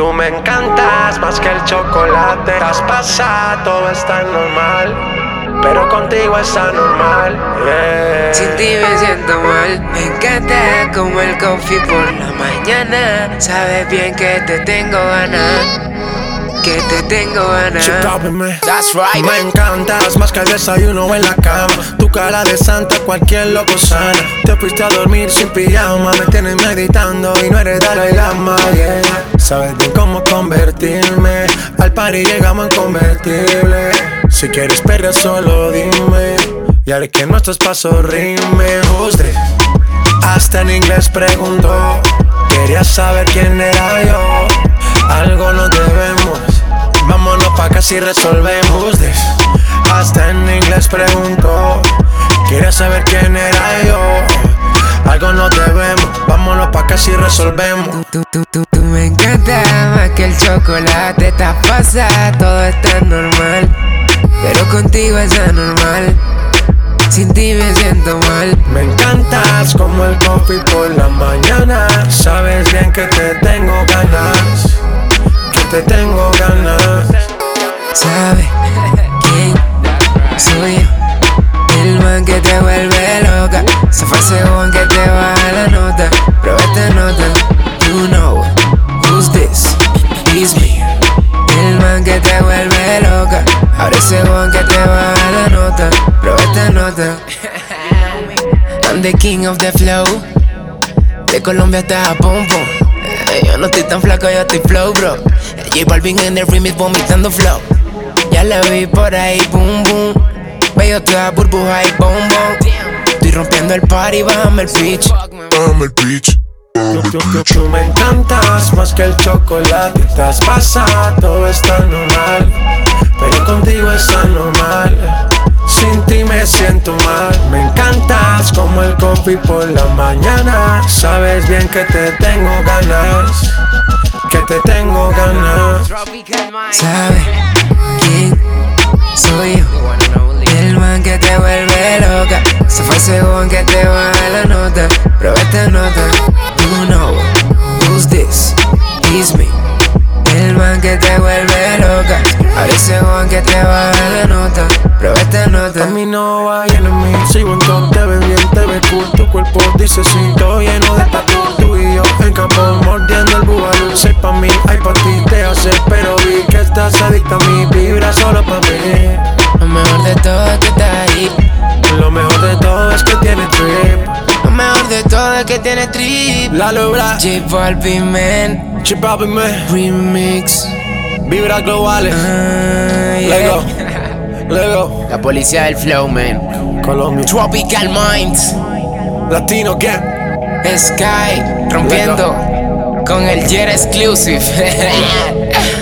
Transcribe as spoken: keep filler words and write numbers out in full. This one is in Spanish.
Tú me encantas más que el chocolate. Estás pasada, todo está normal, pero contigo está normal, yeah. Sin ti me siento mal. Me encanta como el coffee por la mañana. Sabes bien que te tengo ganas, que te tengo ganas. That's right. Me encantas más que el desayuno en la cama. Tu cara de santa, cualquier loco sana. Te fuiste a dormir sin pijama. Me tienes meditando y no eres Dalai Lama, yeah. Sabes bien cómo convertirme. Al party llegamos en convertible. Si quieres perder solo dime, y haré que nuestros pasos rimen. Usted hasta en inglés preguntó. Quería saber quién era yo. Algo nos debemos. Vámonos pa' casi resolvemos this. Hasta en inglés preguntó. Quería saber quién era yo. Algo nos debemos. Vámonos pa' casi resolvemos. Tú, tú, tú, tú me encanta más que el chocolate. Estás pasada, todo está normal, pero contigo es anormal. Sin ti me siento mal. Me encantas como el coffee por la mañana. Sabes bien que te tengo ganas, que te tengo ganas. ¿Sabes quién soy yo? El man que te vuelve loca. Se fue ese one que te baja la nota. Pero esta nota, you know who's this? It's me. El man que te vuelve loca. Ahora ese one que te baja la nota. Pero esta nota. I'm the king of the flow. De Colombia hasta Japón, po. Yo no estoy tan flaco, yo estoy flow, bro. J Balvin en el remix vomitando flow. Ya la vi por ahí, boom, boom. Veo toda burbuja y boom, boom. Estoy rompiendo el party, bájame el pitch. Bájame el pitch. Tú me encantas más que el chocolate. Estás pasada, todo está normal, pero contigo está normal. Sin ti me siento mal. Me encantas como el coffee por la mañana. Sabes bien que te tengo ganas, que te tengo ganas. ¿Sabes quién soy yo? El man que te vuelve loca. Se fue ese one que te baja la nota. Pero esta nota, you know who's this? It's me. El man que te vuelve loca. Ahora ese one que te baja la nota. Pero esta nota. A mí no va lleno en mí. Sigo en top, te ves bien, te ves cool. Tu cuerpo dice sí, todo lleno de tatu. Tú y yo en campo mordiendo el bubalú. Sé pa' mí, ay pa' ti te hace. Pero vi que estás adicta a mí. Vibra solo pa' mí. Lo mejor de todo es que estás ahí. Lo mejor de todo es que tienes trip. Lo mejor de todo es que tienes trip. La logra J Balvin, man. J Balvin, man. Remix. Vibras globales. uh, yeah. Let's go. Let's go. La policía del flow, man. Colombia. Tropical Minds. Latino Gang. Sky rompiendo con el Jet Exclusive.